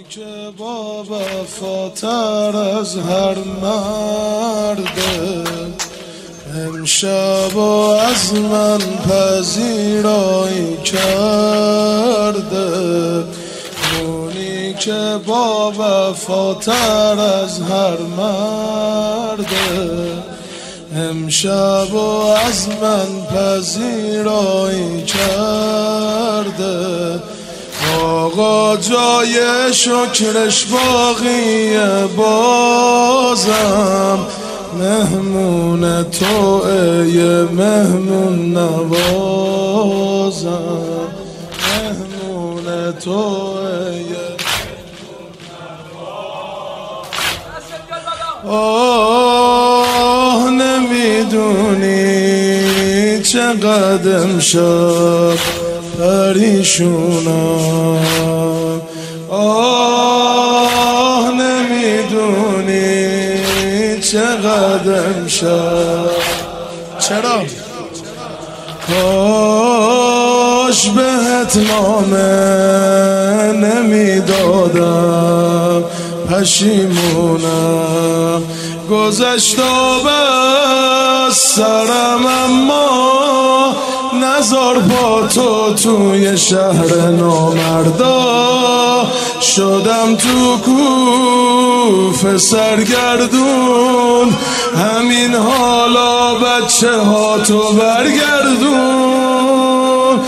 که با وفاتر از هر مرده، امشب از من پذیرایی کرده. اونی که با وفاتر از هر مرده، امشب از من پذیرایی کرده. آقا جای شکرش باقیه، بازم مهمون توئه، یه مهمون نوازم. مهمون توئه، آه نمیدونی چقدر امشب پریشونم. آه نمیدونی چقدر امشب. چرا؟ کاش بهت نامه نمیدادم، پشیمونم. گذشت آب از سرم، اما نزار پا تو توی شهر نامردا. شدم تو کوفه سرگردون، همین حالا بچه ها تو برگردون.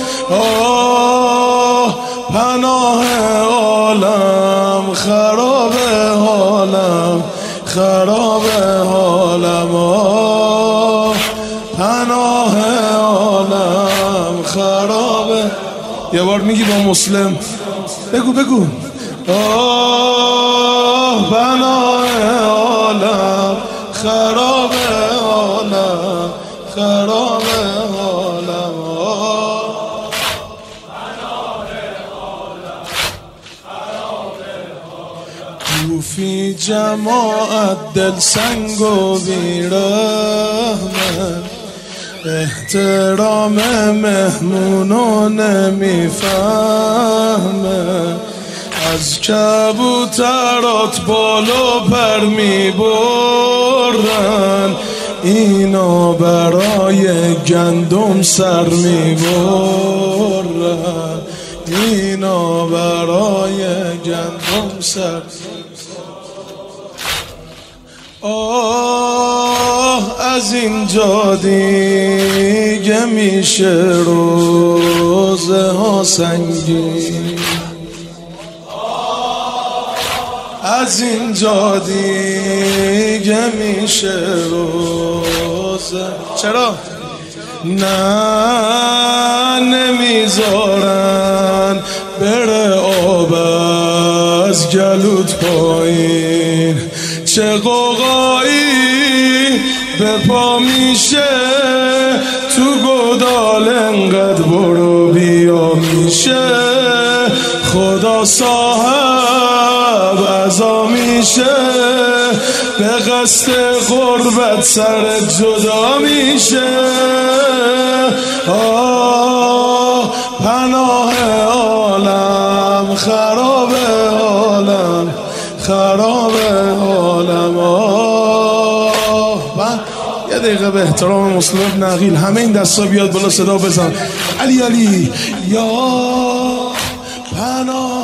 آه پناه عالم، خراب حالم، خراب حالم. آه پناه عالم، خرابه. یه بار میگی با مسلم، بگو بگو. آه پناه عالم، خراب حالم، خراب حالم. آه پناه عالم، خراب حالم. کوفی جماعت دل سنگ و بیرحمه، احترام مهمونو نمیفهمه. از کبوترات بالو پر میبرن، اینا برای گندم سر میبرن، اینا برای گندم سر. آه از اینجا دیگه میشه روزه ها سنگین، از اینجا دیگه میشه روزه. چرا؟ نه نمیذارن بره آب از گلوت پایین. چه قوقایی به پا میشه تو گودال، انقدر برو بیا میشه. خدا صاحب عزا میشه، به قصد غربت سر جدا میشه. آه پناه عالم، خراب حالم، خراب حالم. آه یه دقیقه به احترام مسلم نقیل، همه این دستا بیاد بالا، صدا بزن. علی علی یا پناه